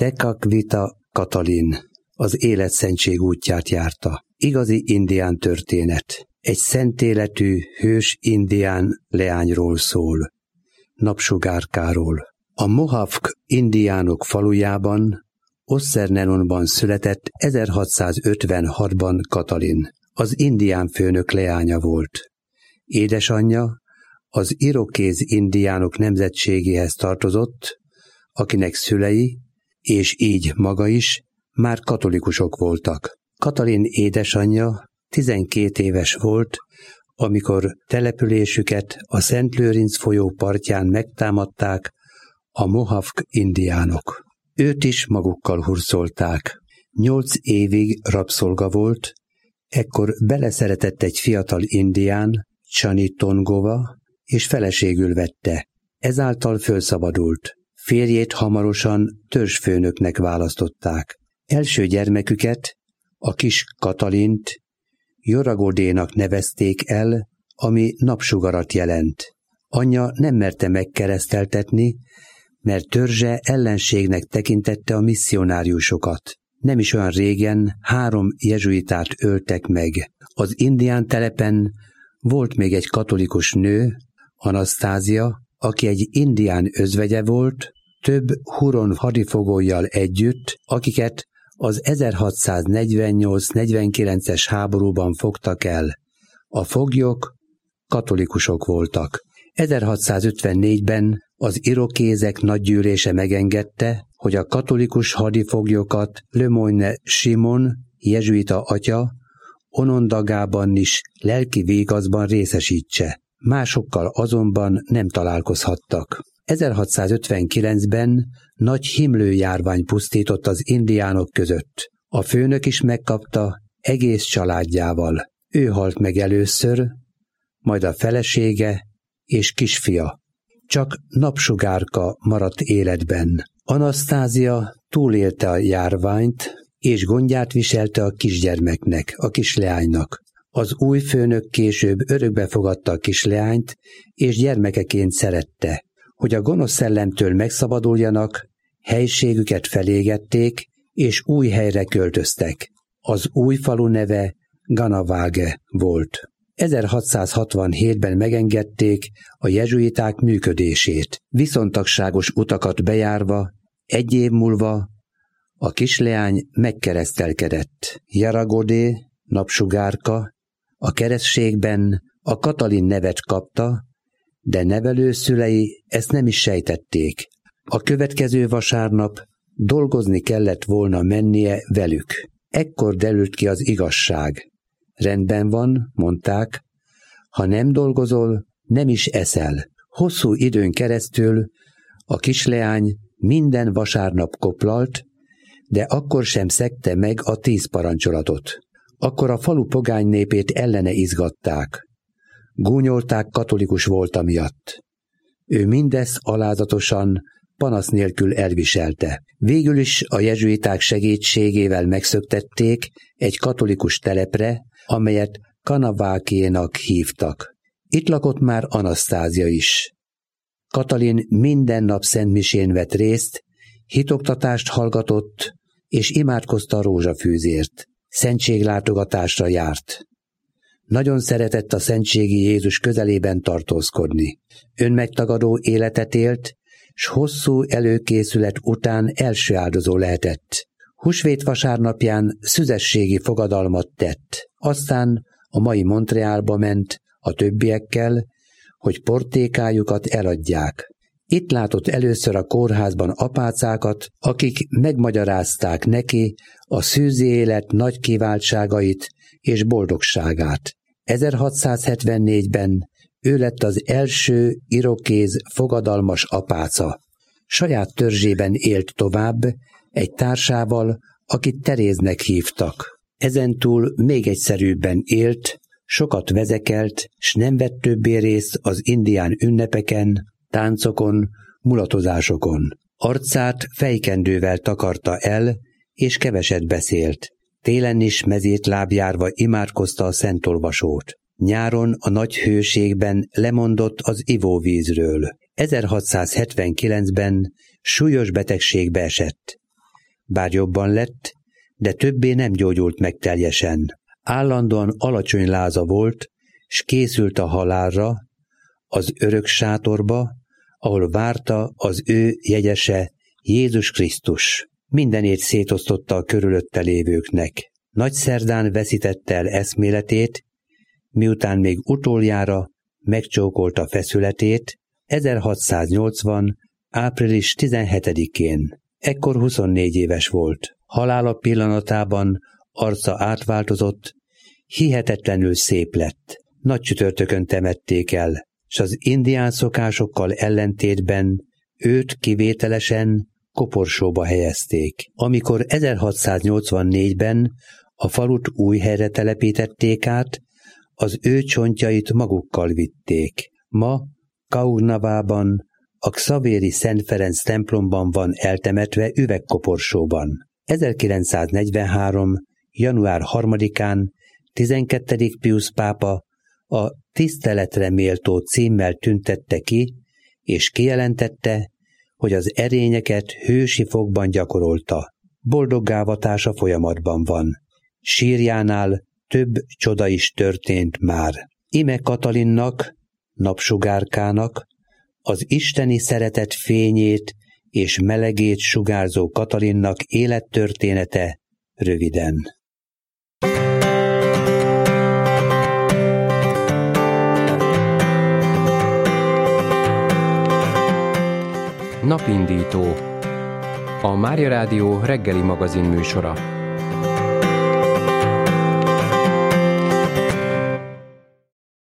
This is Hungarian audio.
Tekakwitha Katalin az életszentség útját járta. Igazi indián történet. Egy szentéletű, hős indián leányról szól. Napsugárkáról. A Mohawk indiánok falujában, Ossernenonban született 1656-ban Katalin. Az indián főnök leánya volt. Édesanyja az irokéz indiánok nemzetségéhez tartozott, akinek szülei, és így maga is, már katolikusok voltak. Katalin édesanyja 12 éves volt, amikor településüket a Szent Lőrinc folyó partján megtámadták a Mohawk indiánok. Őt is magukkal hurcolták. 8 évig rabszolga volt, ekkor beleszeretett egy fiatal indián, Csani Tongova, és feleségül vette. Ezáltal fölszabadult. Férjét hamarosan törzsfőnöknek választották. Első gyermeküket, a kis Katalint Joragodénak nevezték el, ami napsugarat jelent. Anyja nem merte megkereszteltetni, mert törzse ellenségnek tekintette a misszionáriusokat. Nem is olyan régen 3 jezsuitát öltek meg. Az indián telepen volt még egy katolikus nő, Anasztázia, aki egy indián özvegye volt, több huron hadifogollyal együtt, akiket az 1648-49-es háborúban fogtak el. A foglyok katolikusok voltak. 1654-ben az irokézek nagygyűlése megengedte, hogy a katolikus hadifoglyokat Lemoyne Simon, jezsuita atya, Onondagában is lelki végazban részesítse. Másokkal azonban nem találkozhattak. 1659-ben nagy himlőjárvány pusztított az indiánok között. A főnök is megkapta egész családjával. Ő halt meg először, majd a felesége és kisfia. Csak Napsugárka maradt életben. Anasztázia túlélte a járványt, és gondját viselte a kisgyermeknek, a kisleánynak. Az új főnök később örökbe fogadta a kisleányt, és gyermekeként szerette. Hogy a gonosz szellemtől megszabaduljanak, helységüket felégették, és új helyre költöztek. Az új falu neve Ganawage volt. 1667-ben megengedték a jezsuiták működését. Viszontagságos utakat bejárva, 1 év múlva a kisleány megkeresztelkedett. Jaragodé, Napsugárka, a keresztségben a Katalin nevet kapta, de nevelőszülei ezt nem is sejtették. A következő vasárnap dolgozni kellett volna mennie velük. Ekkor derült ki az igazság. Rendben van, mondták, ha nem dolgozol, nem is eszel. Hosszú időn keresztül a kisleány minden vasárnap koplalt, de akkor sem szegte meg a 10 parancsolatot. Akkor a falu pogány népét ellene izgatták. Gúnyolták katolikus volta miatt. Ő mindezt alázatosan, panasz nélkül elviselte. Végül is a jezsuiták segítségével megszöktették egy katolikus telepre, amelyet Kanawakénak hívtak. Itt lakott már Anasztázia is. Katalin minden nap szentmisén vett részt, hitoktatást hallgatott, és imádkozta a rózsafűzért. Szentséglátogatásra járt. Nagyon szeretett a szentségi Jézus közelében tartózkodni. Önmegtagadó életet élt, s hosszú előkészület után első áldozó lehetett. Húsvét vasárnapján szüzességi fogadalmat tett. Aztán a mai Montrealba ment a többiekkel, hogy portékájukat eladják. Itt látott először a kórházban apácákat, akik megmagyarázták neki a szűzi élet nagy kiváltságait és boldogságát. 1674-ben ő lett az első irokéz fogadalmas apáca. Saját törzsében élt tovább, egy társával, akit Teréznek hívtak. Ezentúl még egyszerűbben élt, sokat vezekelt, s nem vett többé részt az indián ünnepeken, táncokon, mulatozásokon. Arcát fejkendővel takarta el, és keveset beszélt. Télen is mezítláb járva imádkozta a szentolvasót. Nyáron a nagy hőségben lemondott az ivóvízről. 1679-ben súlyos betegségbe esett. bár jobban lett, de többé nem gyógyult meg teljesen. Állandóan alacsony láza volt, s készült a halálra, az örök sátorba, ahol várta az ő jegyese, Jézus Krisztus. Mindenét szétosztotta a körülötte lévőknek. Nagyszerdán veszítette el eszméletét, miután még utoljára megcsókolta feszületét, 1680. április 17-én. Ekkor 24 éves volt. Halála pillanatában arca átváltozott, hihetetlenül szép lett. Nagy csütörtökön temették el, s az indián szokásokkal ellentétben őt kivételesen koporsóba helyezték. Amikor 1684-ben a falut új helyre telepítették át, az ő csontjait magukkal vitték. Ma Kaugnavában, a Xavéri Szent Ferenc templomban van eltemetve üvegkoporsóban. 1943. január 3-án 12. Piusz pápa a tiszteletre méltó címmel tüntette ki, és kijelentette, hogy az erényeket hősi fogban gyakorolta. Boldoggávatása folyamatban van. Sírjánál több csoda is történt már. Ime Katalinnak, napsugárkának, az isteni szeretet fényét és melegét sugárzó Katalinnak élettörténete röviden. Napindító. A Mária Rádió reggeli magazin műsora.